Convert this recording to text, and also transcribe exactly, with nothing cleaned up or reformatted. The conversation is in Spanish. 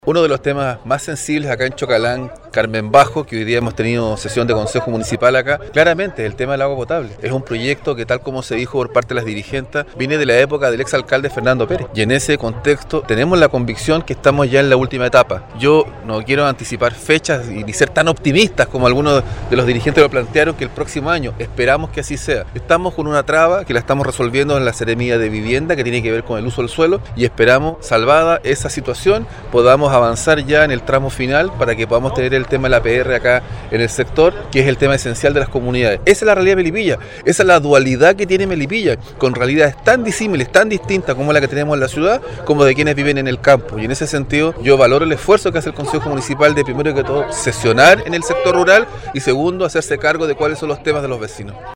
Uno de los temas más sensibles acá en Chocalán, Carmen Bajo, que hoy día hemos tenido sesión de consejo municipal acá, claramente el tema del agua potable. Es un proyecto que, tal como se dijo por parte de las dirigentes, viene de la época del exalcalde Fernando Pérez. Y en ese contexto tenemos la convicción que estamos ya en la última etapa. Yo no quiero anticipar fechas y ni ser tan optimistas como algunos de los dirigentes lo plantearon, que el próximo año esperamos que así sea. Estamos con una traba que la estamos resolviendo en la Seremía de Vivienda, que tiene que ver con el uso del suelo, y esperamos, salvada esa situación, podamos avanzar ya en el tramo final para que podamos tener el tema de la P R acá en el sector, que es el tema esencial de las comunidades. Esa es la realidad de Melipilla, esa es la dualidad que tiene Melipilla, con realidades tan disímiles, tan distintas como la que tenemos en la ciudad, como de quienes viven en el campo. Y en ese sentido yo valoro el esfuerzo que hace el Consejo Municipal de, primero que todo, sesionar en el sector rural y segundo, hacerse cargo de cuáles son los temas de los vecinos.